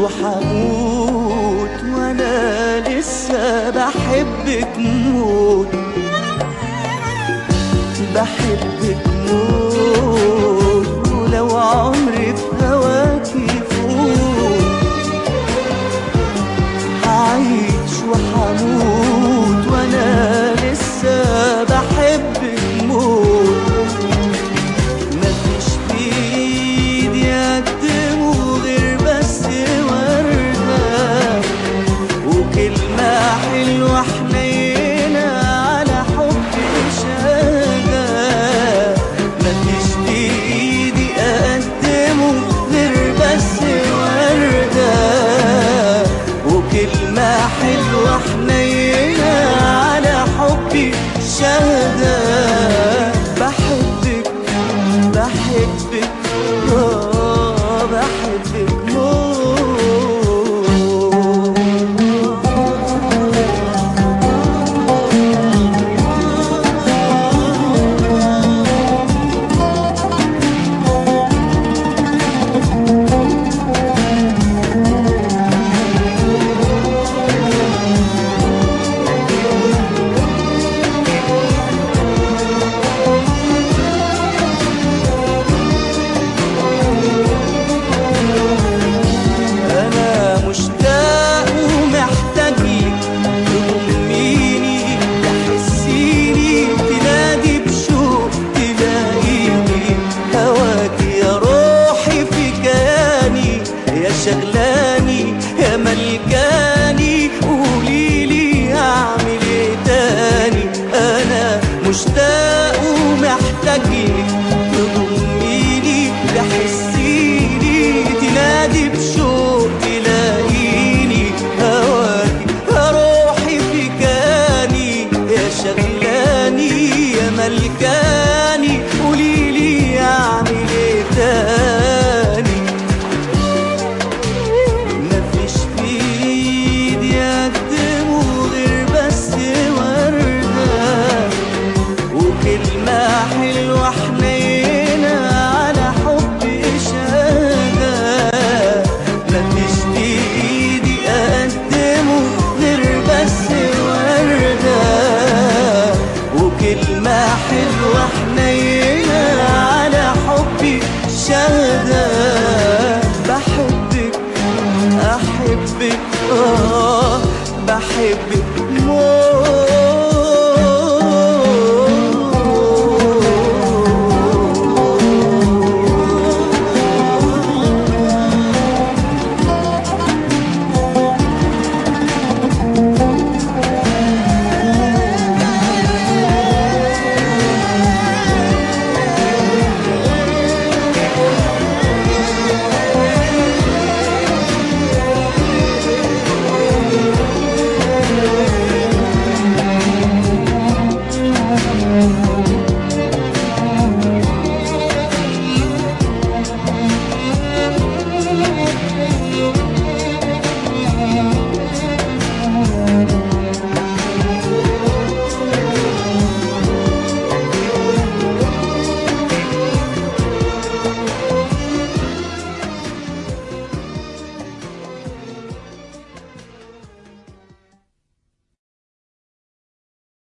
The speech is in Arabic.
وحموت وانا لسه بحبك موت، بحبك موت. ولو عمري في هواكي يفوت هعيش وحموت وانا لسه بحبك موت. مفيش بايدي اقدمه غير بس وردة وكلمة حلوة حنينة على حب شهادة. مفيش بايدي اقدمه غير بس وردة وكلمة حلوة حنينة على حبي شهادة. بحبك بحبك بحبك شغلاني يا ملكاني. قوليلي اعمل ايه تاني؟ انا مشتاق ومحتاجلك تضميني تحسيني تنادي بشوق تلاقيني. هواكي يا روحي في كاني يا شغلاني يا ملكاني. قوليلي اعمل ايه تاني؟ كلمة حلوة حنينة على حب شهادة. مفيش بإيدي أقدمه غير بس وردة وكلمة حلوة حنينة على حبي شهادة. بحبك أحبك بحبك